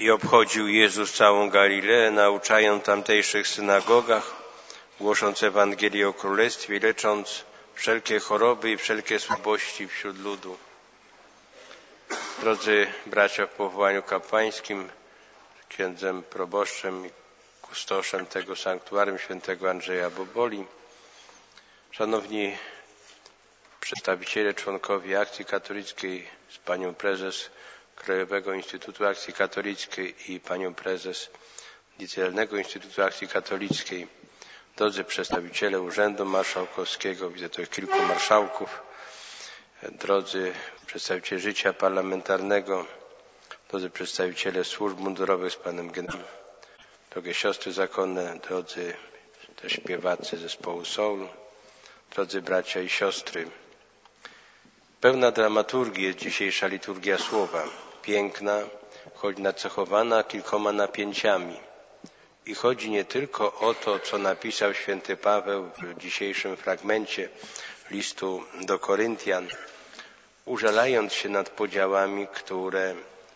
I obchodził Jezus całą Galileę, nauczając w tamtejszych synagogach, głosząc Ewangelię o Królestwie, lecząc wszelkie choroby i wszelkie słabości wśród ludu. Drodzy bracia w powołaniu kapłańskim, księdzem proboszczem i kustoszem tego sanktuarium świętego Andrzeja Boboli, szanowni przedstawiciele, członkowie Akcji Katolickiej, z panią prezes Krajowego Instytutu Akcji Katolickiej i panią prezes Licealnego Instytutu Akcji Katolickiej, drodzy przedstawiciele Urzędu Marszałkowskiego, widzę tutaj kilku marszałków, drodzy przedstawiciele życia parlamentarnego, drodzy przedstawiciele służb mundurowych z panem generałem, drogie siostry zakonne, drodzy też śpiewacy zespołu soul, drodzy bracia i siostry. Pełna dramaturgii jest dzisiejsza liturgia słowa. Piękna, choć nacechowana kilkoma napięciami. I chodzi nie tylko o to, co napisał święty Paweł w dzisiejszym fragmencie listu do Koryntian, użalając się nad podziałami, które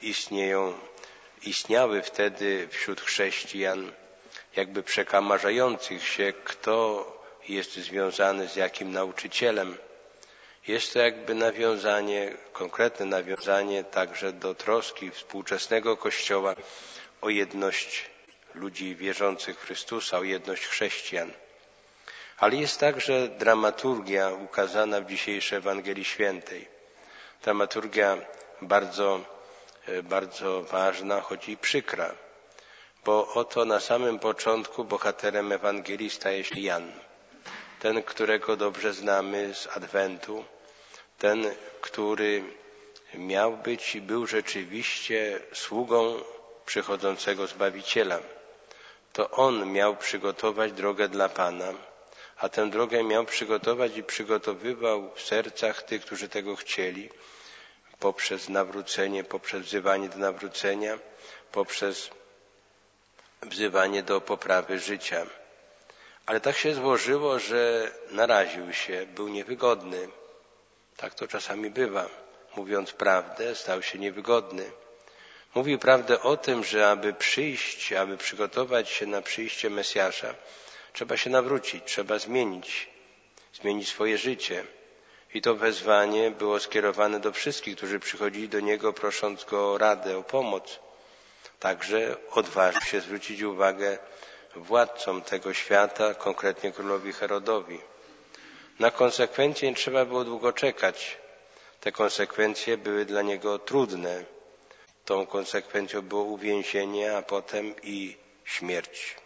istniały wtedy wśród chrześcijan, jakby przekamarzających się, kto jest związany z jakim nauczycielem. Jest to jakby nawiązanie, konkretne nawiązanie także do troski współczesnego Kościoła o jedność ludzi wierzących w Chrystusa, o jedność chrześcijan. Ale jest także dramaturgia ukazana w dzisiejszej Ewangelii Świętej. Dramaturgia bardzo, bardzo ważna, choć i przykra, bo oto na samym początku bohaterem Ewangelii staje się Jan. Ten, którego dobrze znamy z Adwentu, ten, który miał być i był rzeczywiście sługą przychodzącego Zbawiciela. To on miał przygotować drogę dla Pana, a tę drogę miał przygotować i przygotowywał w sercach tych, którzy tego chcieli, poprzez nawrócenie, poprzez wzywanie do nawrócenia, poprzez wzywanie do poprawy życia. Ale tak się złożyło, że naraził się, był niewygodny. Tak to czasami bywa. Mówiąc prawdę, stał się niewygodny. Mówił prawdę o tym, że aby przyjść, aby przygotować się na przyjście Mesjasza, trzeba się nawrócić, trzeba zmienić swoje życie. I to wezwanie było skierowane do wszystkich, którzy przychodzili do Niego, prosząc Go o radę, o pomoc. Także odważył się zwrócić uwagę władcom tego świata, konkretnie królowi Herodowi. Na konsekwencje nie trzeba było długo czekać. Te konsekwencje były dla niego trudne. Tą konsekwencją było uwięzienie, a potem i śmierć.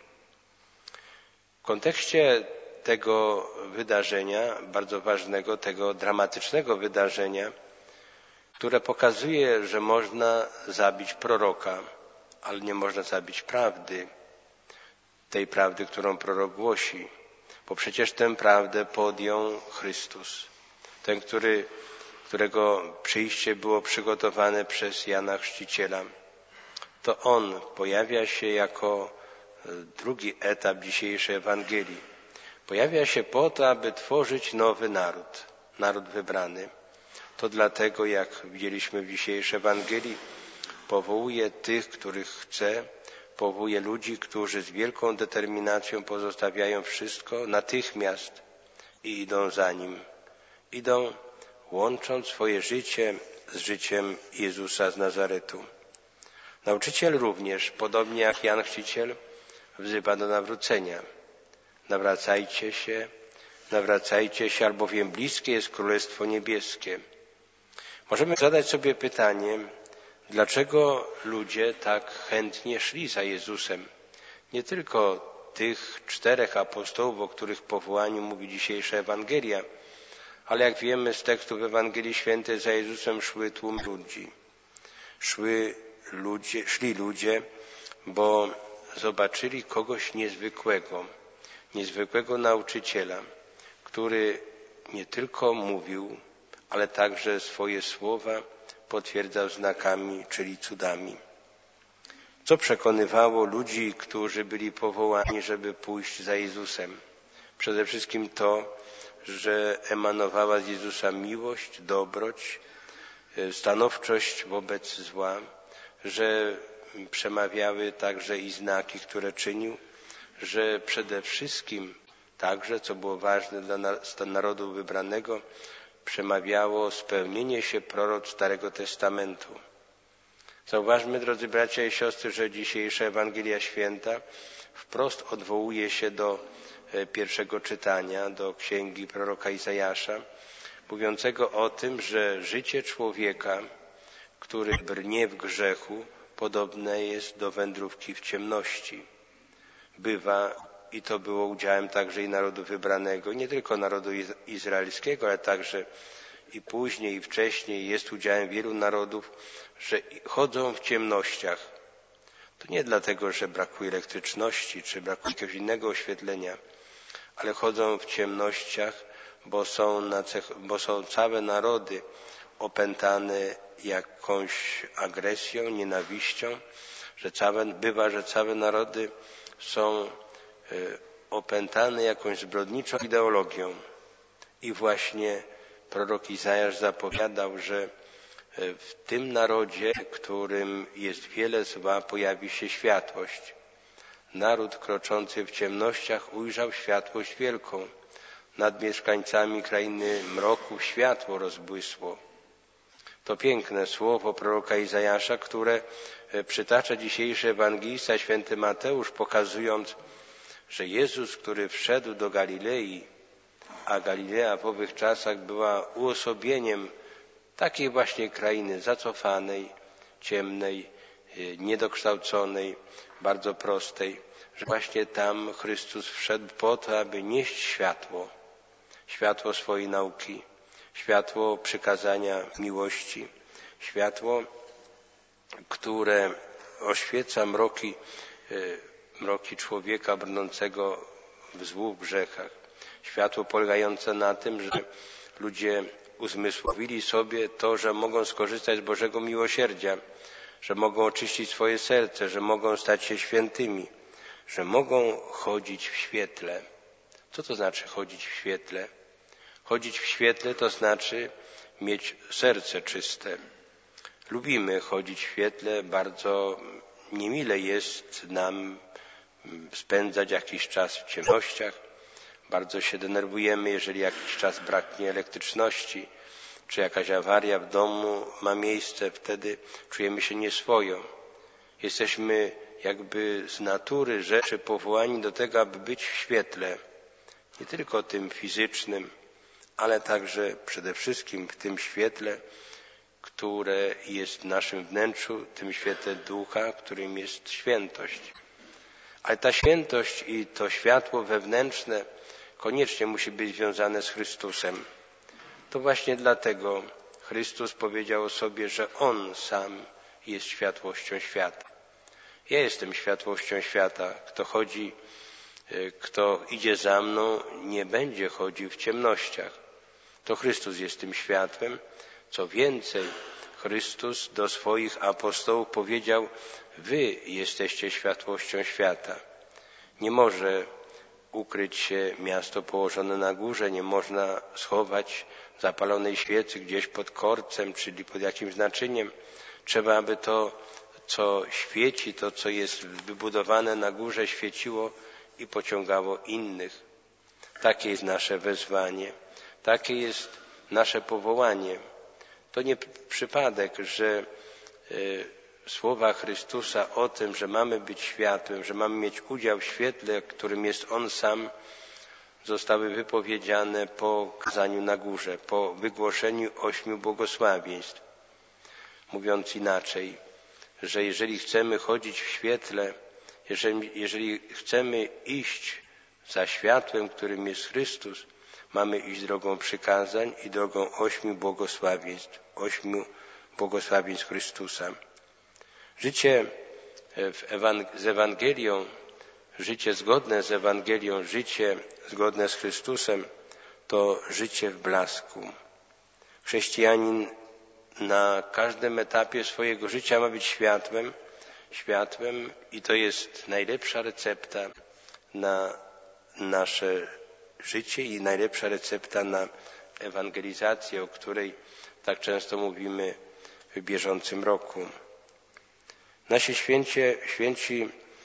W kontekście tego wydarzenia, bardzo ważnego, tego dramatycznego wydarzenia, które pokazuje, że można zabić proroka, ale nie można zabić prawdy, tej prawdy, którą prorok głosi. Bo przecież tę prawdę podjął Chrystus. Ten, którego przyjście było przygotowane przez Jana Chrzciciela. To On pojawia się jako drugi etap dzisiejszej Ewangelii. Pojawia się po to, aby tworzyć nowy naród, naród wybrany. To dlatego, jak widzieliśmy w dzisiejszej Ewangelii, powołuje tych, których chce, powołuje ludzi, którzy z wielką determinacją pozostawiają wszystko natychmiast i idą za Nim. Idą łącząc swoje życie z życiem Jezusa z Nazaretu. Nauczyciel również, podobnie jak Jan Chrzciciel, wzywa do nawrócenia. Nawracajcie się, albowiem bliskie jest Królestwo Niebieskie. Możemy zadać sobie pytanie, dlaczego ludzie tak chętnie szli za Jezusem? Nie tylko tych 4 apostołów, o których powołaniu mówi dzisiejsza Ewangelia, ale jak wiemy z tekstów Ewangelii Świętej, za Jezusem szły tłumy ludzi. Szli ludzie, bo zobaczyli kogoś niezwykłego nauczyciela, który nie tylko mówił, ale także swoje słowa potwierdzał znakami, czyli cudami. Co przekonywało ludzi, którzy byli powołani, żeby pójść za Jezusem? Przede wszystkim to, że emanowała z Jezusa miłość, dobroć, stanowczość wobec zła, że przemawiały także i znaki, które czynił, że przede wszystkim także, co było ważne dla narodu wybranego, przemawiało spełnienie się proroctw Starego Testamentu. Zauważmy, drodzy bracia i siostry, że dzisiejsza Ewangelia Święta wprost odwołuje się do pierwszego czytania, do księgi proroka Izajasza, mówiącego o tym, że życie człowieka, który brnie w grzechu, podobne jest do wędrówki w ciemności. Bywa, i to było udziałem także i narodu wybranego, nie tylko narodu izraelskiego, ale także i później, i wcześniej jest udziałem wielu narodów, że chodzą w ciemnościach. To nie dlatego, że brakuje elektryczności, czy brakuje jakiegoś innego oświetlenia, ale chodzą w ciemnościach, bo są całe narody opętane jakąś agresją, nienawiścią, bywa, że całe narody są opętane jakąś zbrodniczą ideologią. I właśnie prorok Izajasz zapowiadał, że w tym narodzie, w którym jest wiele zła, pojawi się światłość. Naród kroczący w ciemnościach ujrzał światłość wielką. Nad mieszkańcami krainy mroku światło rozbłysło. To piękne słowo proroka Izajasza, które przytacza dzisiejszy ewangelista święty Mateusz, pokazując, że Jezus, który wszedł do Galilei, a Galilea w owych czasach była uosobieniem takiej właśnie krainy zacofanej, ciemnej, niedokształconej, bardzo prostej, że właśnie tam Chrystus wszedł po to, aby nieść światło swojej nauki, światło przykazania miłości, światło, które oświeca mroki człowieka brnącego w złu, w grzechach. Światło polegające na tym, że ludzie uzmysłowili sobie to, że mogą skorzystać z Bożego miłosierdzia, że mogą oczyścić swoje serce, że mogą stać się świętymi, że mogą chodzić w świetle. Co to znaczy chodzić w świetle? Chodzić w świetle to znaczy mieć serce czyste. Lubimy chodzić w świetle, bardzo niemile jest nam spędzać jakiś czas w ciemnościach. Bardzo się denerwujemy, jeżeli jakiś czas braknie elektryczności, czy jakaś awaria w domu ma miejsce, wtedy czujemy się nieswojo. Jesteśmy jakby z natury rzeczy powołani do tego, aby być w świetle. Nie tylko tym fizycznym, ale także przede wszystkim w tym świetle, które jest w naszym wnętrzu, tym świetle ducha, którym jest świętość. Ale ta świętość i to światło wewnętrzne koniecznie musi być związane z Chrystusem. To właśnie dlatego Chrystus powiedział o sobie, że On sam jest światłością świata. Ja jestem światłością świata. Kto idzie za mną, nie będzie chodził w ciemnościach. To Chrystus jest tym światłem. Co więcej, Chrystus do swoich apostołów powiedział: wy jesteście światłością świata. Nie może ukryć się miasto położone na górze, nie można schować zapalonej świecy gdzieś pod korcem, czyli pod jakimś naczyniem. Trzeba, aby to, co świeci, to, co jest wybudowane na górze, świeciło i pociągało innych. Takie jest nasze wezwanie, takie jest nasze powołanie. To nie przypadek, że słowa Chrystusa o tym, że mamy być światłem, że mamy mieć udział w świetle, którym jest On sam, zostały wypowiedziane po kazaniu na górze, po wygłoszeniu 8 błogosławieństw. Mówiąc inaczej, że jeżeli chcemy chodzić w świetle, jeżeli chcemy iść za światłem, którym jest Chrystus, mamy iść drogą przykazań i drogą 8 błogosławieństw Chrystusa. Życie z Ewangelią, życie zgodne z Ewangelią, życie zgodne z Chrystusem to życie w blasku. Chrześcijanin na każdym etapie swojego życia ma być światłem i to jest najlepsza recepta na nasze życie i najlepsza recepta na ewangelizację, o której tak często mówimy w bieżącym roku. Nasi święci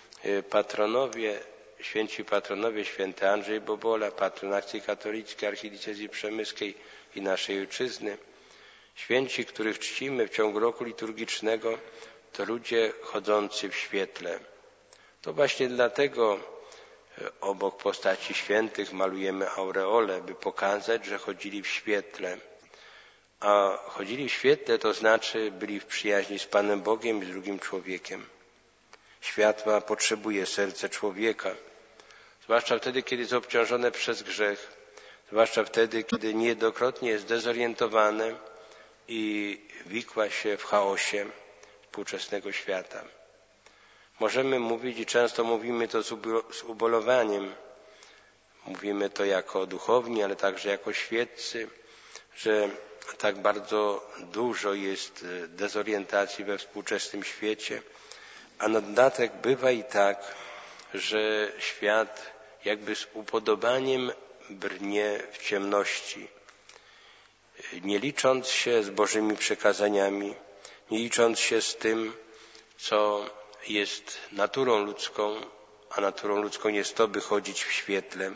patronowie, święty Andrzej Bobola, patron Akcji Katolickiej, Archidiecezji Przemyskiej i naszej ojczyzny, święci, których czcimy w ciągu roku liturgicznego, to ludzie chodzący w świetle. To właśnie dlatego obok postaci świętych malujemy aureole, by pokazać, że chodzili w świetle. A chodzili w świetle to znaczy byli w przyjaźni z Panem Bogiem i z drugim człowiekiem. Światła potrzebuje serce człowieka, zwłaszcza wtedy, kiedy jest obciążone przez grzech, zwłaszcza wtedy, kiedy niejednokrotnie jest dezorientowane i wikła się w chaosie współczesnego świata. Możemy mówić i często mówimy to z ubolewaniem, mówimy to jako duchowni, ale także jako świeccy, że tak bardzo dużo jest dezorientacji we współczesnym świecie, a na dodatek bywa i tak, że świat jakby z upodobaniem brnie w ciemności, nie licząc się z Bożymi przekazaniami, nie licząc się z tym, co jest naturą ludzką, a naturą ludzką jest to, by chodzić w świetle.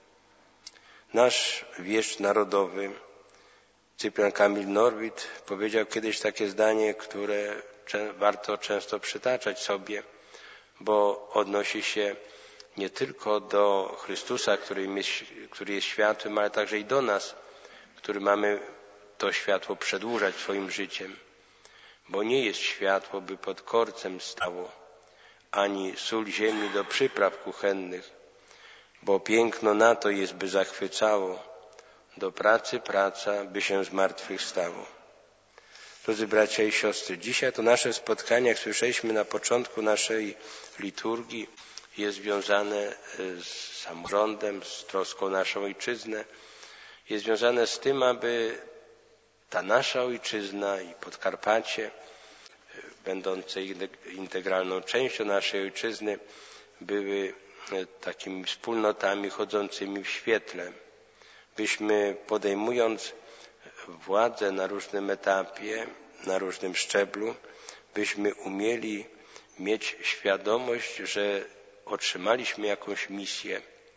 Nasz wieszcz narodowy, Cyprian Kamil Norwid, powiedział kiedyś takie zdanie, które warto często przytaczać sobie, bo odnosi się nie tylko do Chrystusa, który jest światłem, ale także i do nas, który mamy to światło przedłużać swoim życiem. Bo nie jest światło, by pod korcem stało, ani sól ziemi do przypraw kuchennych, bo piękno na to jest, by zachwycało, do pracy praca, by się z martwych stało. Drodzy bracia i siostry, dzisiaj to nasze spotkanie, jak słyszeliśmy na początku naszej liturgii, jest związane z samorządem, z troską o naszą ojczyznę, jest związane z tym, aby ta nasza ojczyzna i Podkarpacie, będące integralną częścią naszej ojczyzny, były takimi wspólnotami chodzącymi w świetle. Byśmy podejmując władzę na różnym etapie, na różnym szczeblu, byśmy umieli mieć świadomość, że otrzymaliśmy jakąś misję.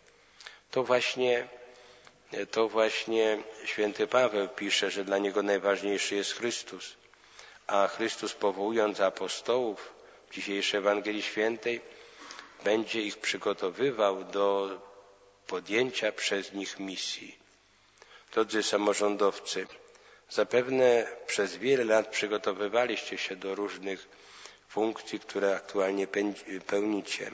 To właśnie święty Paweł pisze, że dla niego najważniejszy jest Chrystus, a Chrystus, powołując apostołów w dzisiejszej Ewangelii Świętej, będzie ich przygotowywał do podjęcia przez nich misji. Drodzy samorządowcy, zapewne przez wiele lat przygotowywaliście się do różnych funkcji, które aktualnie pełnicie.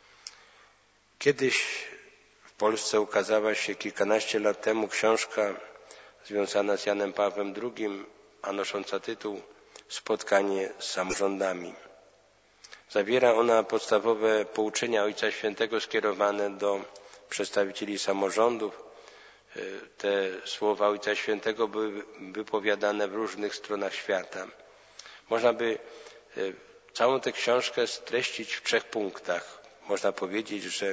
Kiedyś w Polsce ukazała się kilkanaście lat temu książka związana z Janem Pawłem II, a nosząca tytuł Spotkanie z samorządami. Zawiera ona podstawowe pouczenia Ojca Świętego skierowane do przedstawicieli samorządów. Te słowa Ojca Świętego były wypowiadane w różnych stronach świata. Można by całą tę książkę streścić w 3 punktach. Można powiedzieć, że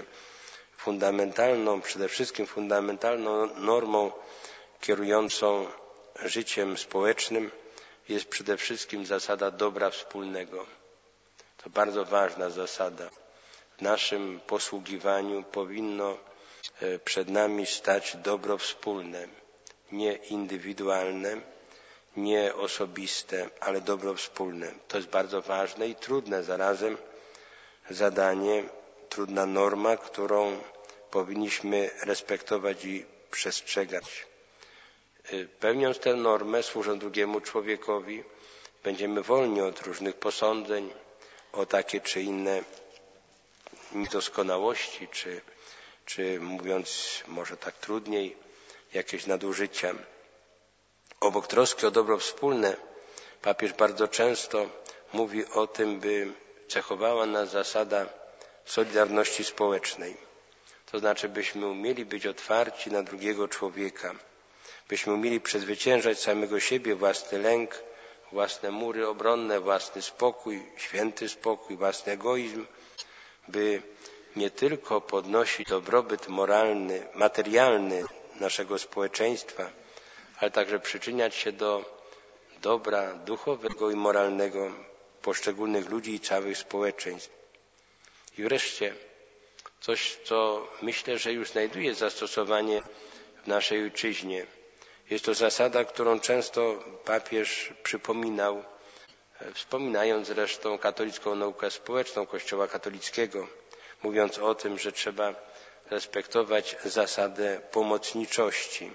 przede wszystkim fundamentalną normą kierującą życiem społecznym jest przede wszystkim zasada dobra wspólnego. To bardzo ważna zasada. W naszym posługiwaniu powinno przed nami stać dobro wspólne, nie indywidualne, nie osobiste, ale dobro wspólne. To jest bardzo ważne i trudne zarazem zadanie, trudna norma, którą powinniśmy respektować i przestrzegać. Pełniąc tę normę, służąc drugiemu człowiekowi, będziemy wolni od różnych posądzeń o takie czy inne niedoskonałości, czy mówiąc może tak trudniej, jakieś nadużycia. Obok troski o dobro wspólne, papież bardzo często mówi o tym, by cechowała nas zasada solidarności społecznej. To znaczy, byśmy umieli być otwarci na drugiego człowieka, byśmy umieli przezwyciężać samego siebie, własny lęk, własne mury obronne, własny spokój, święty spokój, własny egoizm, by nie tylko podnosić dobrobyt moralny, materialny naszego społeczeństwa, ale także przyczyniać się do dobra duchowego i moralnego poszczególnych ludzi i całych społeczeństw. I wreszcie coś, co myślę, że już znajduje zastosowanie w naszej ojczyźnie. Jest to zasada, którą często papież przypominał, wspominając zresztą katolicką naukę społeczną Kościoła katolickiego, mówiąc o tym, że trzeba respektować zasadę pomocniczości.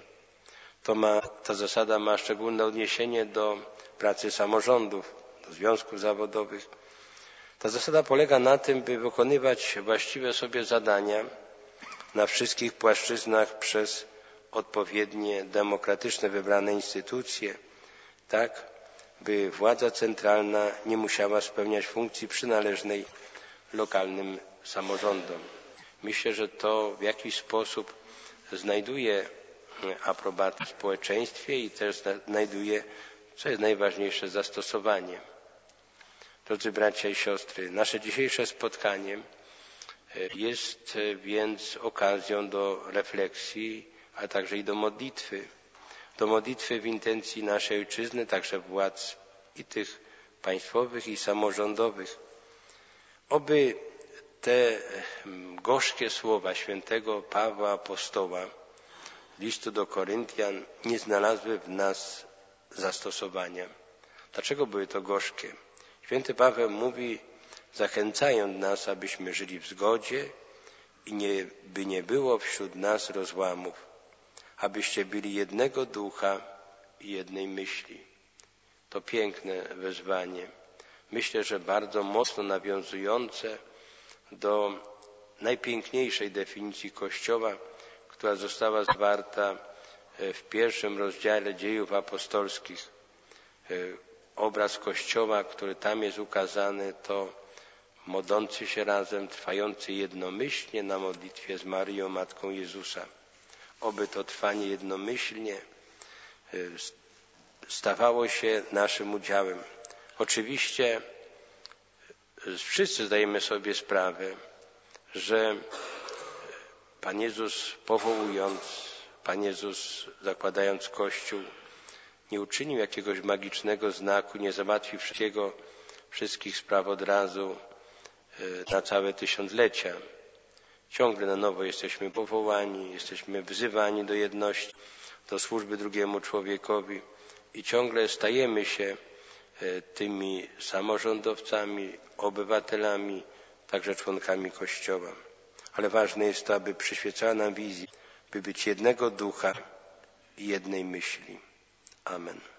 Ta zasada ma szczególne odniesienie do pracy samorządów, do związków zawodowych. Ta zasada polega na tym, by wykonywać właściwe sobie zadania na wszystkich płaszczyznach przez odpowiednie, demokratyczne, wybrane instytucje, tak by władza centralna nie musiała spełniać funkcji przynależnej lokalnym samorządom. Myślę, że to w jakiś sposób znajduje aprobatę w społeczeństwie i też znajduje, co jest najważniejsze, zastosowanie. Drodzy bracia i siostry, nasze dzisiejsze spotkanie jest więc okazją do refleksji, a także i do modlitwy. Do modlitwy w intencji naszej ojczyzny, także władz i tych państwowych i samorządowych. Oby te gorzkie słowa świętego Pawła Apostoła listu do Koryntian nie znalazły w nas zastosowania. Dlaczego były to gorzkie? Święty Paweł mówi, zachęcając nas, abyśmy żyli w zgodzie i by nie było wśród nas rozłamów, abyście byli jednego ducha i jednej myśli. To piękne wezwanie. Myślę, że bardzo mocno nawiązujące do najpiękniejszej definicji Kościoła, która została zawarta w pierwszym rozdziale Dziejów Apostolskich. Obraz Kościoła, który tam jest ukazany, to modlący się razem, trwający jednomyślnie na modlitwie z Maryją, Matką Jezusa. Oby to trwanie jednomyślnie stawało się naszym udziałem. Oczywiście wszyscy zdajemy sobie sprawę, że Pan Jezus powołując, Pan Jezus zakładając Kościół, nie uczynił jakiegoś magicznego znaku, nie załatwił wszystkich spraw od razu na całe tysiąclecia. Ciągle na nowo jesteśmy powołani, jesteśmy wzywani do jedności, do służby drugiemu człowiekowi i ciągle stajemy się tymi samorządowcami, obywatelami, także członkami Kościoła. Ale ważne jest to, aby przyświecała nam wizja, by być jednego ducha i jednej myśli. Amen.